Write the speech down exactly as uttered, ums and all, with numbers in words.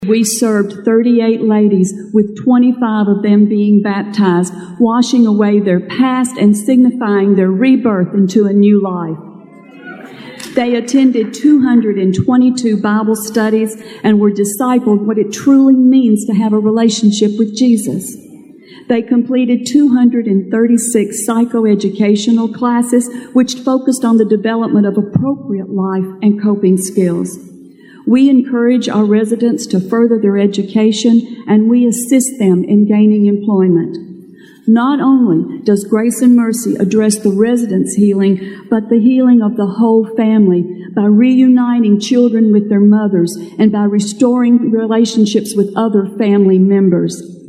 We served thirty-eight ladies, with twenty-five of them being baptized, washing away their past and signifying their rebirth into a new life. They attended two hundred twenty-two Bible studies and were discipled what it truly means to have a relationship with Jesus. They completed two hundred thirty-six psychoeducational classes, which focused on the development of appropriate life and coping skills. We encourage our residents to further their education, and we assist them in gaining employment. Not only does Grace and Mercy address the residents' healing, but the healing of the whole family by reuniting children with their mothers and by restoring relationships with other family members.